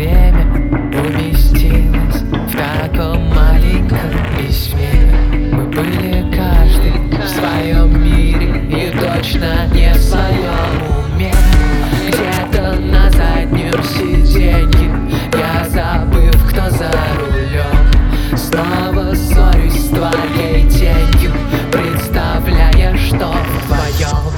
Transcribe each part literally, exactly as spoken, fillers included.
время уместилось в таком маленьком письме. Мы были каждый в своем мире и точно не в своем уме. Где-то на заднем сиденье я, забыв, кто за рулем, снова ссорюсь с твоей тенью, представляя, что вдвоем.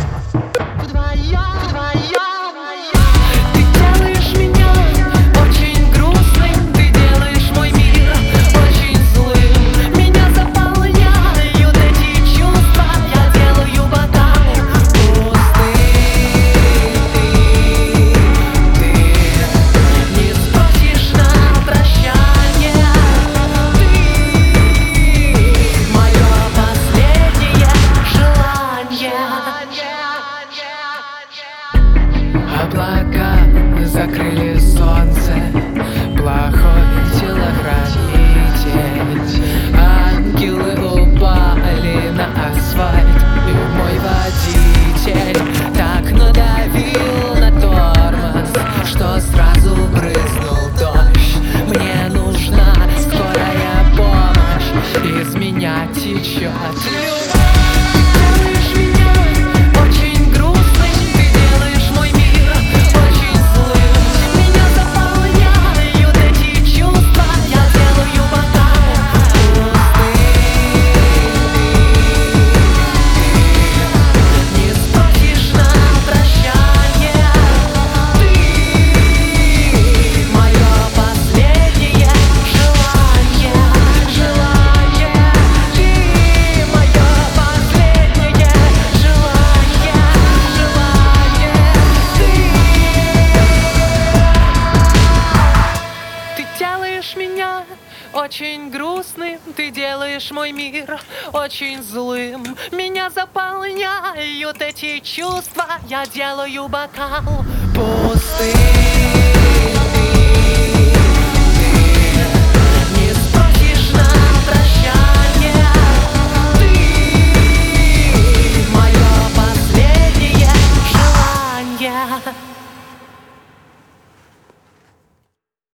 Облака закрыли солнце, плохой телохранитель. Ангелы упали на асфальт, и мой водитель так надавил на тормоз, что сразу брызнул дождь. Мне нужна скорая помощь, из меня течет любовь. Меня очень грустным, ты делаешь мой мир очень злым. Меня заполняют эти чувства, я делаю бокал пустым.